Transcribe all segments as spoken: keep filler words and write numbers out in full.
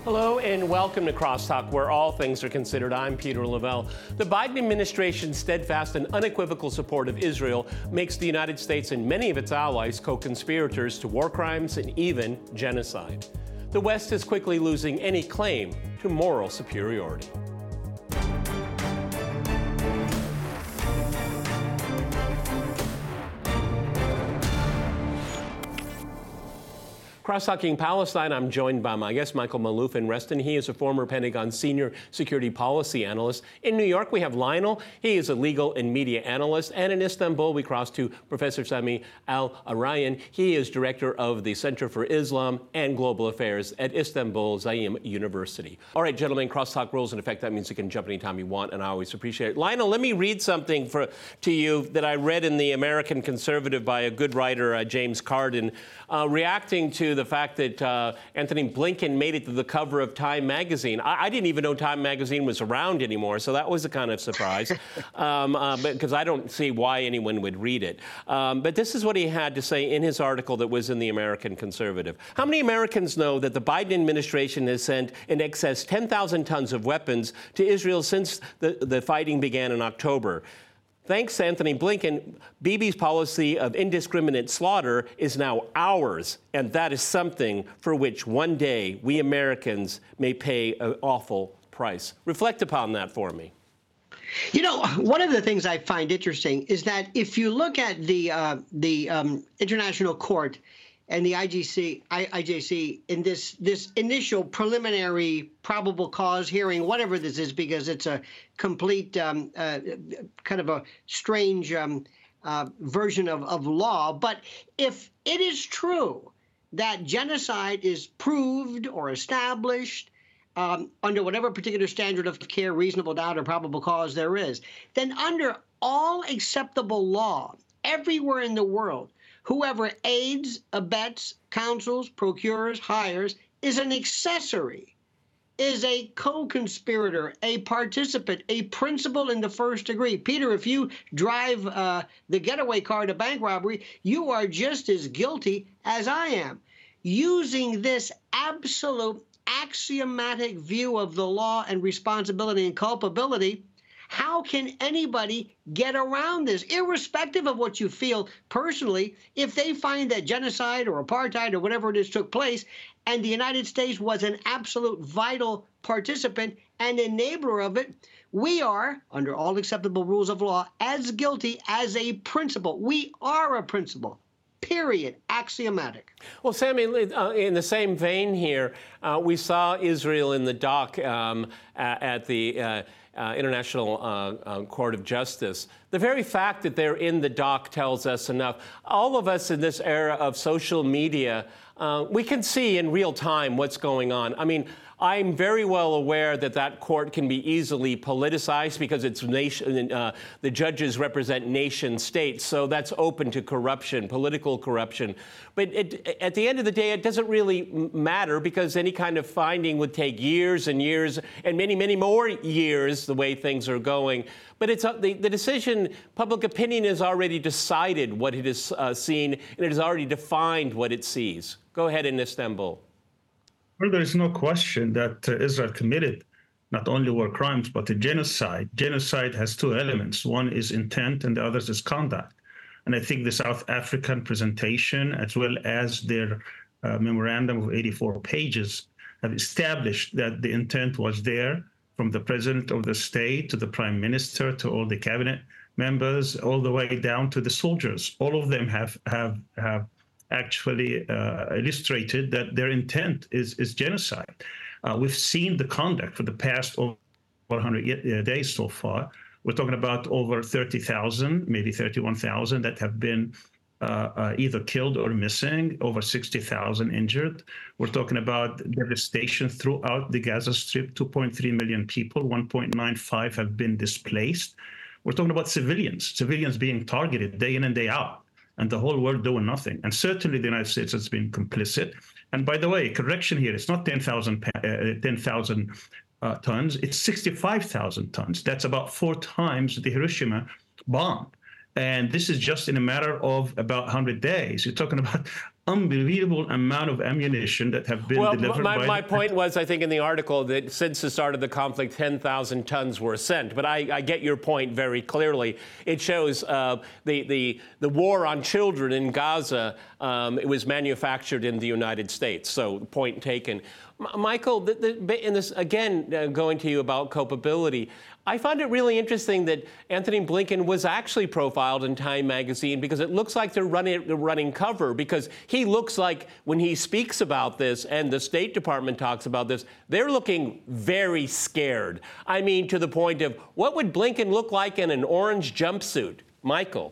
Hello and welcome to Crosstalk, where all things are considered. I'm Peter Lavelle. The Biden administration's steadfast and unequivocal support of Israel makes the United States and many of its allies co-conspirators to war crimes and even genocide. The West is quickly losing any claim to moral superiority. Cross-talking Palestine, I'm joined by my guest, Michael Maloof in Reston. He is a former Pentagon senior security policy analyst. In New York, we have Lionel. He is a legal and media analyst. And in Istanbul, we cross to Professor Sami Al-Arian. He is director of the Center for Islam and Global Affairs at Istanbul Zaim University. All right, gentlemen, crosstalk rules in effect. That means you can jump anytime you want, and I always appreciate it. Lionel, let me read something for, to you that I read in the American Conservative by a good writer, uh, James Carden, uh, reacting to the fact that uh, Antony Blinken made it to the cover of Time magazine. I, I didn't even know Time magazine was around anymore, so that was a kind of surprise, um, uh, because I don't see why anyone would read it. Um, but this is what he had to say in his article that was in the American Conservative. How many Americans know that the Biden administration has sent in excess ten thousand tons of weapons to Israel since the, the fighting began in October? Thanks to Antony Blinken, Bibi's policy of indiscriminate slaughter is now ours, and that is something for which one day we Americans may pay an awful price. Reflect upon that for me. You know, one of the things I find interesting is that if you look at the uh, the um, International Court and the I G C, I, I J C in this this initial preliminary probable cause hearing, whatever this is, because it's a complete um, uh, kind of a strange um, uh, version of, of law. But if it is true that genocide is proved or established um, under whatever particular standard of care, reasonable doubt, or probable cause there is, then under all acceptable law, everywhere in the world, whoever aids, abets, counsels, procures, hires is an accessory, is a co-conspirator, a participant, a principal in the first degree. Peter, if you drive uh, the getaway car to bank robbery, you are just as guilty as I am. Using this absolute axiomatic view of the law and responsibility and culpability, how can anybody get around this, irrespective of what you feel personally? If they find that genocide or apartheid or whatever it is took place, and the United States was an absolute vital participant and enabler of it, we are, under all acceptable rules of law, as guilty as a principal. We are a principal. Period. Axiomatic. Well, Sammy, uh, in the same vein here, uh, we saw Israel in the dock um, at the uh, uh, International uh, uh, Court of Justice. The very fact that they're in the dock tells us enough. All of us in this era of social media, uh, we can see in real time what's going on. I mean, I'm very well aware that that court can be easily politicized because it's nation, uh, the judges represent nation states, so that's open to corruption, political corruption. But it, at the end of the day, it doesn't really matter because any kind of finding would take years and years and many, many more years the way things are going. But it's uh, the, the decision, public opinion has already decided what it has uh, seen, and it has already defined what it sees. Go ahead in Istanbul. Well, there is no question that uh, Israel committed not only war crimes, but a genocide. Genocide has two elements. One is intent and the other is conduct. And I think the South African presentation, as well as their uh, memorandum of eighty-four pages, have established that the intent was there from the president of the state to the prime minister to all the cabinet members, all the way down to the soldiers. All of them have, have, have actually uh, illustrated that their intent is, is genocide. Uh, we've seen the conduct for the past over one hundred days so far. We're talking about over thirty thousand, maybe thirty-one thousand that have been uh, uh, either killed or missing, over sixty thousand injured. We're talking about devastation throughout the Gaza Strip, two point three million people, one point nine five have been displaced. We're talking about civilians, civilians being targeted day in and day out, and the whole world doing nothing. And certainly the United States has been complicit. And by the way, correction here, it's not ten thousand uh, ten thousand uh, tons, it's sixty-five thousand tons. That's about four times the Hiroshima bomb. And this is just in a matter of about one hundred days. You're talking about unbelievable amount of ammunition that have been well, delivered my, by my the- point was, I think, in the article that since the start of the conflict, ten thousand tons were sent. But I, I get your point very clearly. It shows uh, the, the, the war on children in Gaza, um, it was manufactured in the United States. So point taken. M- Michael, the, the, in this, again, uh, going to you about culpability, I find it really interesting that Antony Blinken was actually profiled in Time magazine because it looks like they're running, they're running cover, because he looks like when he speaks about this and the State Department talks about this, they're looking very scared. I mean, to the point of what would Blinken look like in an orange jumpsuit? Michael.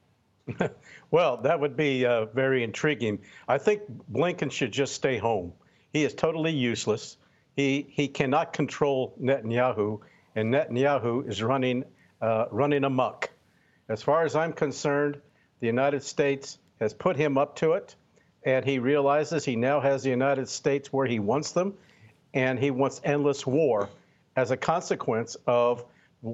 Well, that would be uh, very intriguing. I think Blinken should just stay home. He is totally useless. He, he cannot control Netanyahu. And Netanyahu is running, uh, running amok. As far as I'm concerned, the United States has put him up to it, and he realizes he now has the United States where he wants them, and he wants endless war as a consequence of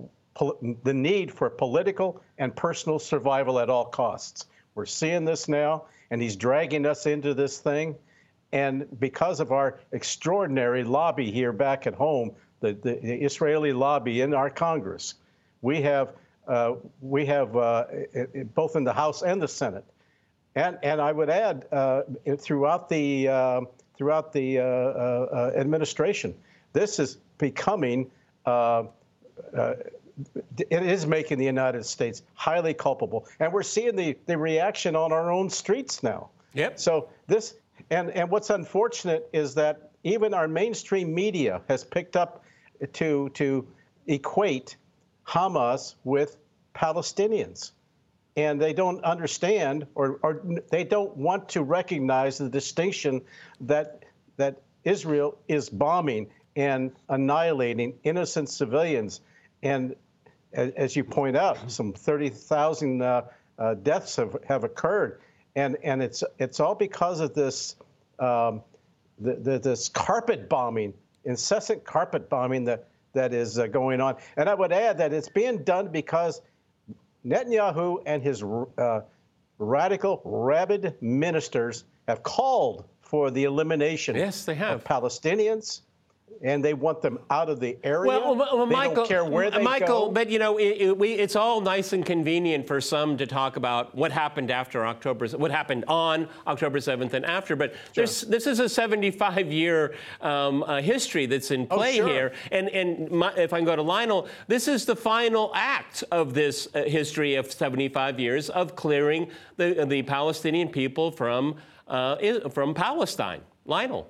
the need for political and personal survival at all costs. We're seeing this now, and he's dragging us into this thing. And because of our extraordinary lobby here back at home, The, the, the Israeli lobby in our Congress, we have uh, we have uh, it, it, both in the House and the Senate, and and I would add uh, throughout the uh, throughout the uh, uh, administration, this is becoming uh, uh, it is making the United States highly culpable, and we're seeing the the reaction on our own streets now. Yep. So this and and what's unfortunate is that even our mainstream media has picked up to to equate Hamas with Palestinians, and they don't understand, or, or they don't want to recognize the distinction that that Israel is bombing and annihilating innocent civilians, and as you point out, some thirty thousand uh, uh, deaths have, have occurred, and and it's it's all because of this um, the, the, this carpet bombing. Incessant carpet bombing that, that is uh, going on. And I would add that it's being done because Netanyahu and his uh, radical, rabid ministers have called for the elimination yes, they have. of Palestinians, and they want them out of the area. Well, well they Michael, don't care where they Michael, go. but you know, it, it, we, it's all nice and convenient for some to talk about what happened after October, what happened on October seventh and after. But Sure. there's, this is a seventy-five year um, uh, history that's in play oh, sure. here. And, and my, if I can go to Lionel, this is the final act of this uh, history of seventy-five years of clearing the the Palestinian people from uh, from Palestine. Lionel.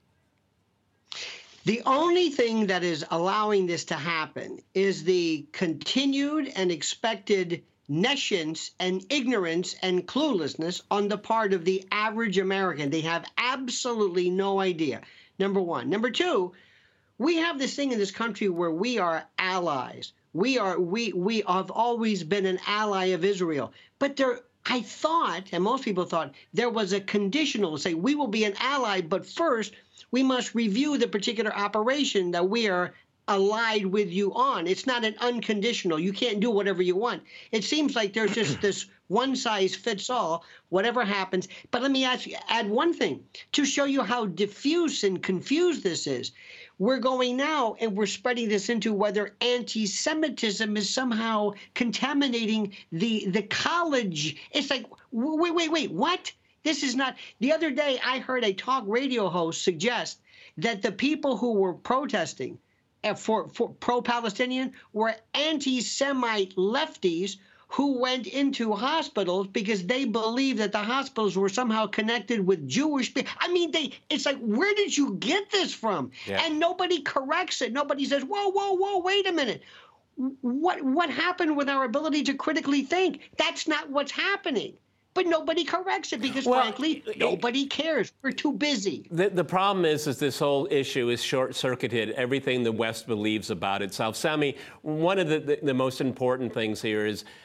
The only thing that is allowing this to happen is the continued and expected nescience and ignorance and cluelessness on the part of the average American. They have absolutely no idea, number one. Number two, we have this thing in this country where we are allies. We are we we have always been an ally of Israel. But there I thought, and most people thought, there was a conditional, say we will be an ally, but first we must review the particular operation that we are allied with you on. It's not an unconditional. You can't do whatever you want. It seems like there's just this one size fits all, whatever happens. But let me ask you, add one thing to show you how diffuse and confused this is. We're going now and we're spreading this into whether anti-Semitism is somehow contaminating the the college. It's like, wait, wait, wait, what? This is not. The other day, I heard a talk radio host suggest that the people who were protesting for, for pro-Palestinian were anti-Semite lefties who went into hospitals because they believed that the hospitals were somehow connected with Jewish people. I mean, they. It's like, where did you get this from? Yeah. And nobody corrects it. Nobody says, whoa, whoa, whoa, wait a minute. What what happened with our ability to critically think? That's not what's happening. But nobody corrects it because, well, frankly, it, nobody cares. We're too busy. The, the problem is, is this whole issue is short-circuited, everything the West believes about itself. Sami, one of the, the, the most important things here is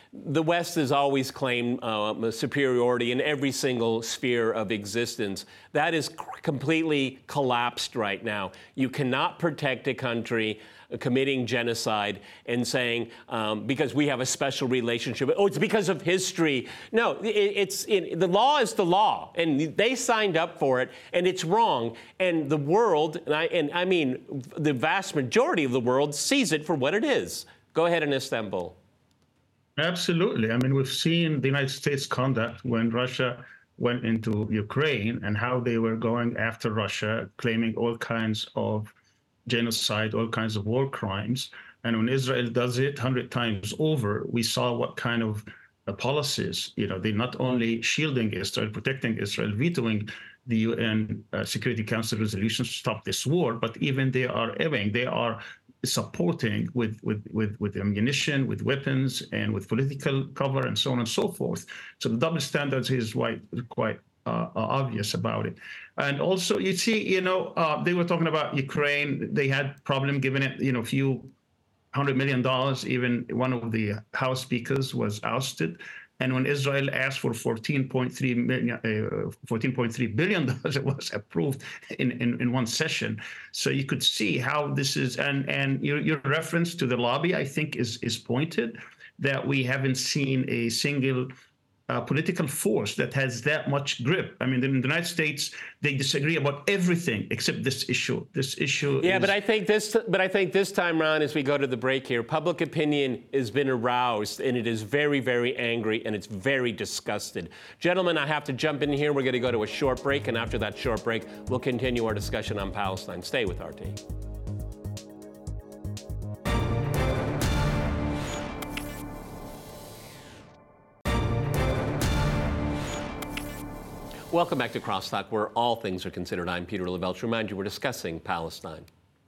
the West has always claimed uh, superiority in every single sphere of existence. That is completely collapsed right now. You cannot protect a country committing genocide and saying, um, because we have a special relationship, oh, it's because of history. No, it, it's it, the law is the law, and they signed up for it, and it's wrong. And the world, and I, and I mean the vast majority of the world, sees it for what it is. Go ahead in Istanbul. Absolutely. I mean, we've seen the United States conduct when Russia went into Ukraine and how they were going after Russia, claiming all kinds of genocide, all kinds of war crimes. And when Israel does it one hundred times over, we saw what kind of uh, policies, you know, they're not only shielding Israel, protecting Israel, vetoing the U N uh, Security Council resolutions to stop this war, but even they are aiming, they are supporting with, with, with, with ammunition, with weapons, and with political cover, and so on and so forth. So the double standards is quite, quite uh, obvious about it. And also, you see, you know, uh, they were talking about Ukraine. They had problem giving it, you know, a few hundred million dollars. Even one of the House speakers was ousted. And when Israel asked for fourteen point three million, uh, fourteen point three billion dollars, it was approved in, in, in one session. So you could see how this is, and and your, your reference to the lobby, I think, is is pointed, that we haven't seen a single Uh, political force that has that much grip. I mean, in the United States, they disagree about everything except this issue. This issue. Yeah, is... but I think this. But I think this time around, as we go to the break here, public opinion has been aroused, and it is very, very angry, and it's very disgusted. Gentlemen, I have to jump in here. We're going to go to a short break, and after that short break, we'll continue our discussion on Palestine. Stay with R T. Welcome back to Crosstalk, where all things are considered. I'm Peter Lavelle. To remind you, we're discussing Palestine.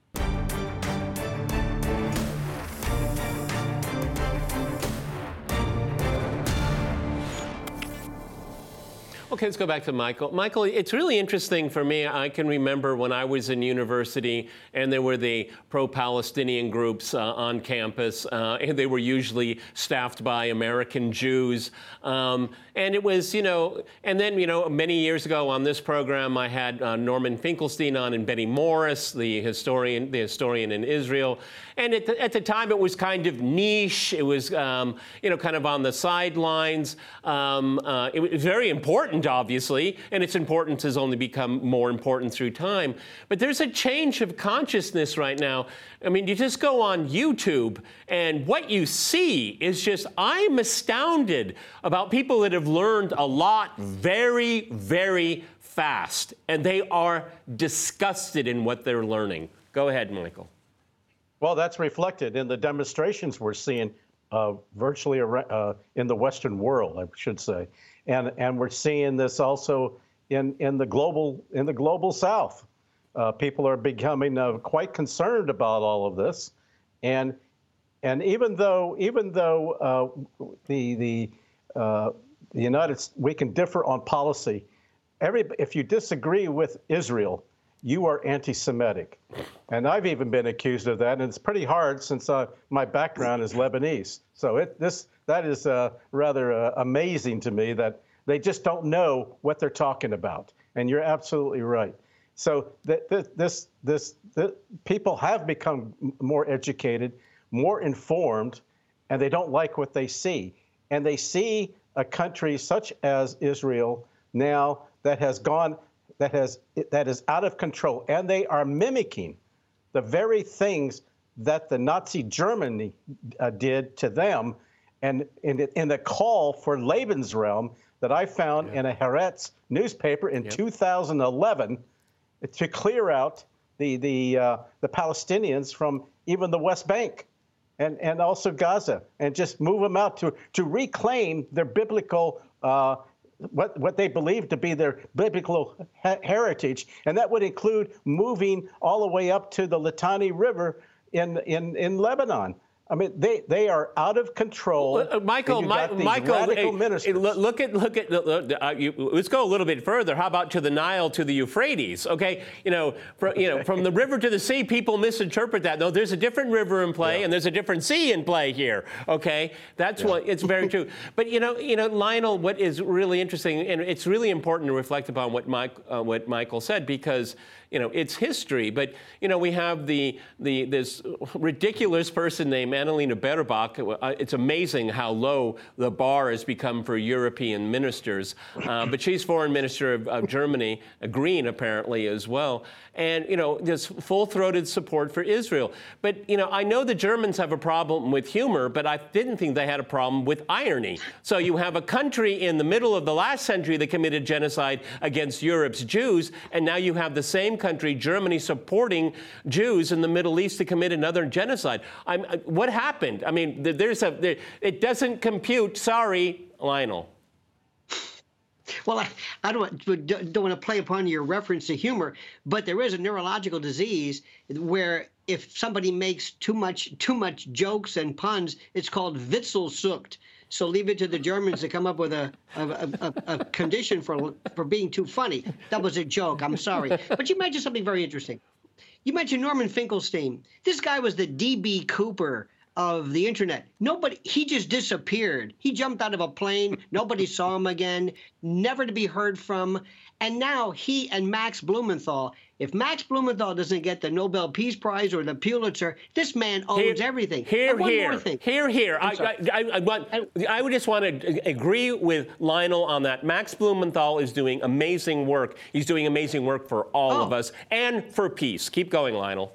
Okay, let's go back to Michael. Michael, it's really interesting for me. I can remember when I was in university and there were the pro-Palestinian groups uh, on campus, uh, and they were usually staffed by American Jews. Um, and it was, you know, and then, you know, many years ago on this program, I had uh, Norman Finkelstein on and Benny Morris, the historian, the historian in Israel. And at the, at the time, it was kind of niche. It was, um, you know, kind of on the sidelines. Um, uh, it was very important, obviously, and its importance has only become more important through time. But there's a change of consciousness right now. I mean, you just go on YouTube, and what you see is just, I'm astounded about people that have learned a lot very, very fast, and they are disgusted in what they're learning. Go ahead, Michael. Well, that's reflected in the demonstrations we're seeing uh, virtually uh, in the Western world, I should say, and and we're seeing this also in in the global in the global South. Uh, people are becoming uh, quite concerned about all of this, and and even though even though uh, the the uh, the United we can differ on policy, every if you disagree with Israel, you are anti-Semitic. And I've even been accused of that, and it's pretty hard since uh, my background is Lebanese. So it, this that is uh, rather uh, amazing to me that they just don't know what they're talking about. And you're absolutely right. So th th this this th people have become more educated, more informed, and they don't like what they see. And they see a country such as Israel now that has gone that has that is out of control, and they are mimicking the very things that the Nazi Germany uh, did to them, and in, in the call for Lebensraum that I found yeah. in a Haaretz newspaper in yep. two thousand eleven to clear out the the uh, the Palestinians from even the West Bank and and also Gaza, and just move them out to to reclaim their biblical. Uh, What, what they believe to be their biblical he heritage, and that would include moving all the way up to the Litani River in in in Lebanon. I mean, they, they are out of control. Uh, Michael, and you Mi- got these Michael, radical hey, ministers. hey, look, look at look at. Uh, you, let's go a little bit further. How about to the Nile, to the Euphrates? Okay, you know, from, you know, from the river to the sea, people misinterpret that. No, there's a different river in play, Yeah. and there's a different sea in play here. Okay, that's Yeah. what it's very true. But you know, you know, Lionel, what is really interesting, and it's really important to reflect upon what Mike, uh, what Michael said, because you know, it's history, but, you know, we have the, the this ridiculous person named Annalena Baerbock. It's amazing how low the bar has become for European ministers. Uh, but she's foreign minister of, of Germany, a Green apparently as well. And, you know, this full-throated support for Israel. But, you know, I know the Germans have a problem with humor, but I didn't think they had a problem with irony. So you have a country in the middle of the last century that committed genocide against Europe's Jews, and now you have the same country, Germany, supporting Jews in the Middle East to commit another genocide. I'm, what happened? I mean, there's a, there, it doesn't compute. Sorry, Lionel. Well, I, I don't, don't want to play upon your reference to humor, but there is a neurological disease where if somebody makes too much too much jokes and puns, it's called Witzelsucht. So leave it to the Germans to come up with a, a, a, a condition for for being too funny. That was a joke. I'm sorry. But you mentioned something very interesting. You mentioned Norman Finkelstein. This guy was the D B Cooper of the internet. Nobody, he just disappeared. He jumped out of a plane. Nobody saw him again, never to be heard from. And now he and Max Blumenthal, if Max Blumenthal doesn't get the Nobel Peace Prize or the Pulitzer, this man owns Here, everything. Here, and one here, more thing. here, here. I, I, I, want, I would just want to agree with Lionel on that. Max Blumenthal is doing amazing work. He's doing amazing work for all Oh. of us and for peace. Keep going, Lionel.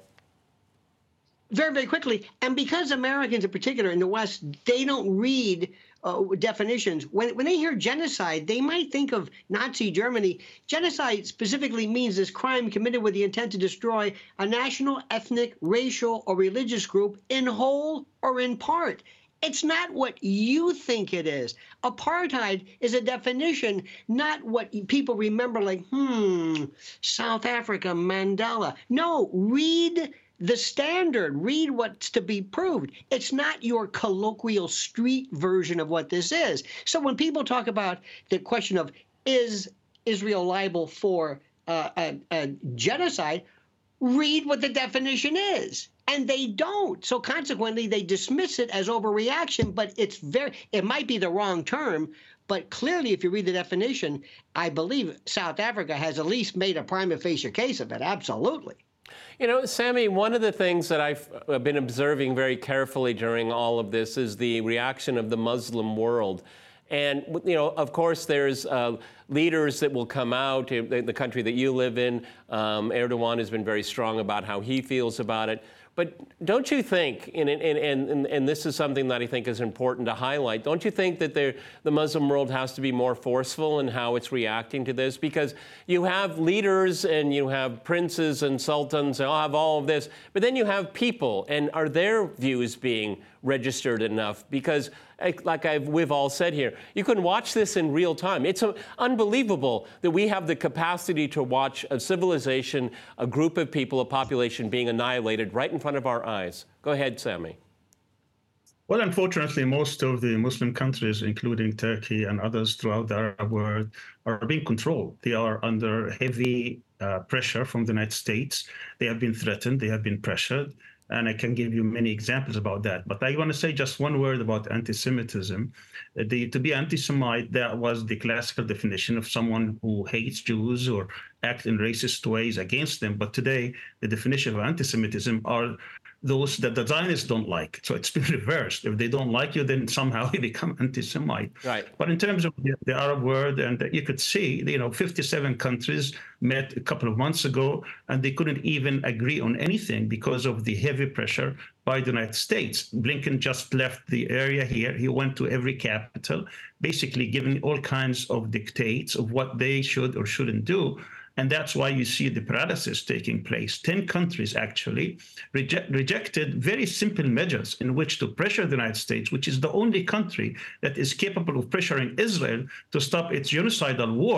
Very, very quickly. And because Americans in particular in the West, they don't read uh, definitions. When, when they hear genocide, they might think of Nazi Germany. Genocide specifically means this crime committed with the intent to destroy a national, ethnic, racial, or religious group in whole or in part. It's not what you think it is. Apartheid is a definition, not what people remember like, hmm, South Africa, Mandela. No, read the standard. Read what's to be proved. It's not your colloquial street version of what this is. So when people talk about the question of is Israel liable for uh, a, a genocide, read what the definition is. And they don't. So consequently, they dismiss it as overreaction, but it's very, it might be the wrong term, but clearly, if you read the definition, I believe South Africa has at least made a prima facie case of it. Absolutely. You know, Sammy, one of the things that I've been observing very carefully during all of this is the reaction of the Muslim world. And, you know, of course, there's uh, leaders that will come out in the country that you live in. Um, Erdogan has been very strong about how he feels about it. But don't you think, and, and, and, and this is something that I think is important to highlight, don't you think that the Muslim world has to be more forceful in how it's reacting to this? Because you have leaders and you have princes and sultans and all have all of this, but then you have people, and are their views being registered enough? Because like I've, we've all said here, you can watch this in real time. It's a, unbelievable that we have the capacity to watch a civilization, a group of people, a population being annihilated right in front of our eyes. Go ahead, Sammy. Well, unfortunately, most of the Muslim countries, including Turkey and others throughout the Arab world, are being controlled. They are under heavy uh, pressure from the United States. They have been threatened. They have been pressured. And I can give you many examples about that. But I want to say just one word about anti-Semitism. The, to be anti-Semite, that was the classical definition of someone who hates Jews or acts in racist ways against them. But today, the definition of anti-Semitism are those that the Zionists don't like. So it's been reversed. If they don't like you, then somehow you become anti-Semite. Right. But in terms of the, the Arab world, and you could see, you know, fifty-seven countries met a couple of months ago, and they couldn't even agree on anything because of the heavy pressure by the United States. Blinken just left the area here. He went to every capital, basically giving all kinds of dictates of what they should or shouldn't do. And that's why you see the paralysis taking place. Ten countries actually reject, rejected very simple measures in which to pressure the United States, which is the only country that is capable of pressuring Israel to stop its genocidal war.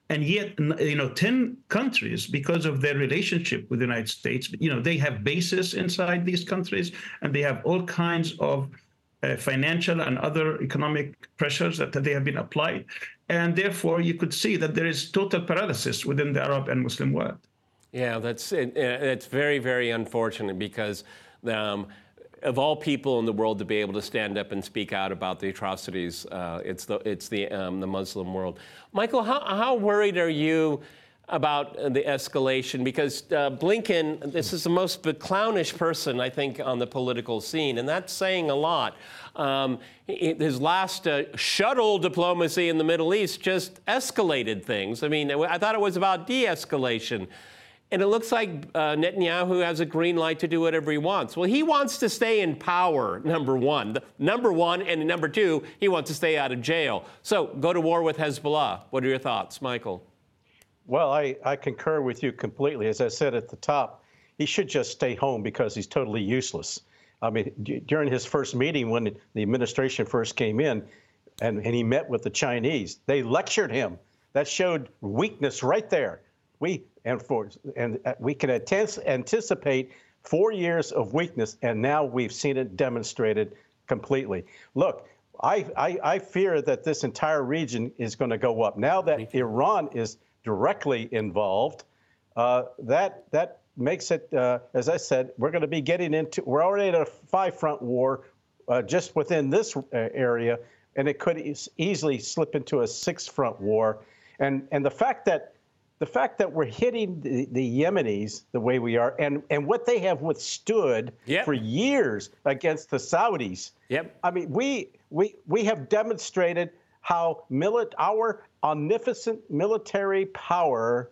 And yet, you know, ten countries, because of their relationship with the United States, you know, they have bases inside these countries, and they have all kinds of uh, financial and other economic pressures that they have been applied. And therefore, you could see that there is total paralysis within the Arab and Muslim world. Yeah, that's it, it's very, very unfortunate because um, of all people in the world to be able to stand up and speak out about the atrocities, uh, it's the it's the um, the Muslim world. Michael, how how worried are you about the escalation? Because uh, Blinken, this is the most clownish person I think on the political scene, and that's saying a lot. Um, his last uh, shuttle diplomacy in the Middle East just escalated things. I mean, I thought it was about de-escalation. And it looks like uh, Netanyahu has a green light to do whatever he wants. Well, he wants to stay in power, number one. The, number one, and number two, he wants to stay out of jail. So go to war with Hezbollah. What are your thoughts, Michael? Well, I, I concur with you completely. As I said at the top, he should just stay home because he's totally useless. I mean, d- during his first meeting when the administration first came in and, and he met with the Chinese, they lectured him. That showed weakness right there. We and for and we can anticipate four years of weakness, and now we've seen it demonstrated completely. Look, I I, I fear that this entire region is going to go up now that Iran is directly involved. Uh, that that makes it, uh, as I said, we're going to be getting into. We're already in a five-front war uh, just within this area, and it could e- easily slip into a six-front war. And and the fact that. The fact that we're hitting the, the Yemenis the way we are, and, and what they have withstood yep. for years against the Saudis. Yep. I mean, we we we have demonstrated how mili- our omnipotent military power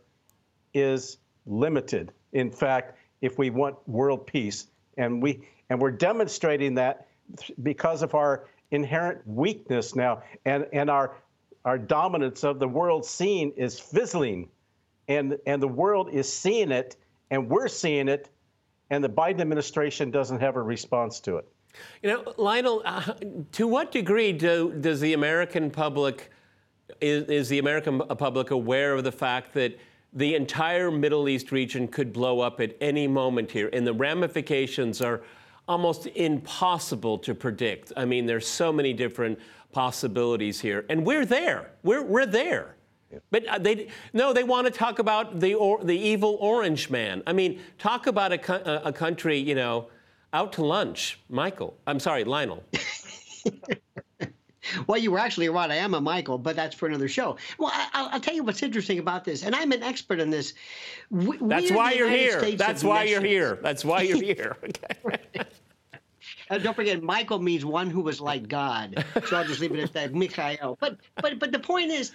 is limited. In fact, if we want world peace, and we and we're demonstrating that because of our inherent weakness now, and and our our dominance of the world scene is fizzling. And and the world is seeing it, and we're seeing it, and the Biden administration doesn't have a response to it. You know, Lionel, uh, to what degree do, does the American public, is, is the American public aware of the fact that the entire Middle East region could blow up at any moment here, and the ramifications are almost impossible to predict? I mean, there's so many different possibilities here, and we're there. We're we're there. But they no, they want to talk about the or, the evil orange man. I mean, talk about a, a country, you know, out to lunch. Michael, I'm sorry, Lionel. Well, you were actually right. I am a Michael, but that's for another show. Well, I, I'll, I'll tell you what's interesting about this, and I'm an expert in this. We, that's why you're here. That's why you're here. That's why you're here. Okay. Uh, don't forget, Michael means one who was like God. So I'll just leave it at that, Mikhail. But but but the point is,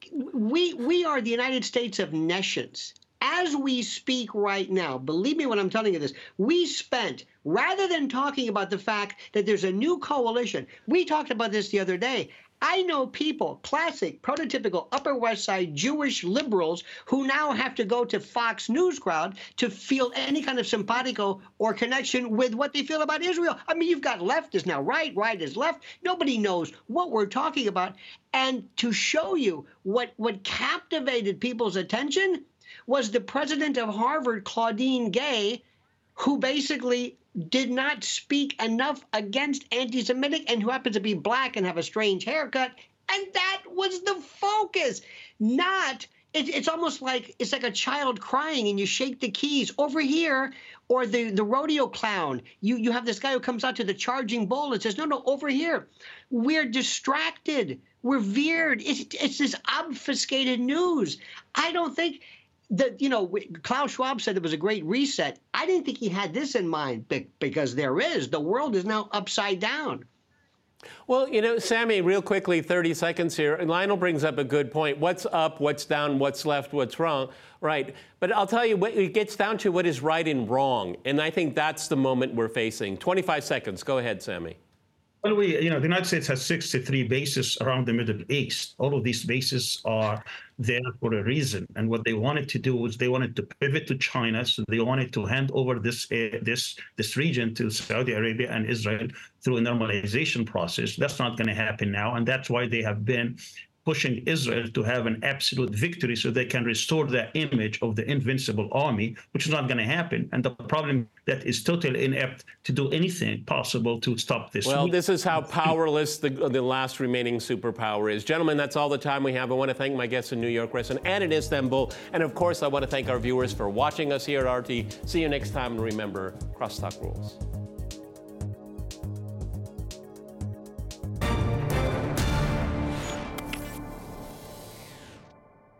we we are the United States of nations. As we speak right now, believe me when I'm telling you this, we spent, rather than talking about the fact that there's a new coalition, we talked about this the other day. I know people, classic, prototypical Upper West Side Jewish liberals, who now have to go to Fox News crowd to feel any kind of simpatico or connection with what they feel about Israel. I mean, you've got left is now right, right is left. Nobody knows what we're talking about. And to show you what, what captivated people's attention was the president of Harvard, Claudine Gay, who basically did not speak enough against anti-Semitic and who happens to be black and have a strange haircut. And that was the focus. Not, it, it's almost like, it's like a child crying and you shake the keys over here, or the, the rodeo clown. You, you have this guy who comes out to the charging bull and says, no, no, over here. We're distracted. We're veered. It's, it's this obfuscated news. I don't think... The, you know, Klaus Schwab said it was a great reset. I didn't think he had this in mind, because there is. The world is now upside down. Well, you know, Sammy, real quickly, thirty seconds here. And Lionel brings up a good point. What's up, what's down, what's left, what's wrong, right? But I'll tell you, it gets down to what is right and wrong. And I think that's the moment we're facing. twenty-five seconds. Go ahead, Sammy. Well, we, you know, the United States has sixty-three bases around the Middle East. All of these bases are there for a reason. And what they wanted to do was they wanted to pivot to China. So they wanted to hand over this uh, this this region to Saudi Arabia and Israel through a normalization process. That's not going to happen now. And that's why they have been pushing Israel to have an absolute victory so they can restore the image of the invincible army, which is not going to happen. And the problem that is totally inept to do anything possible to stop this. Well, this is how powerless the, the last remaining superpower is. Gentlemen, that's all the time we have. I want to thank my guests in New York, Reston, and in Istanbul. And of course, I want to thank our viewers for watching us here at R T. See you next time. And remember, crosstalk rules.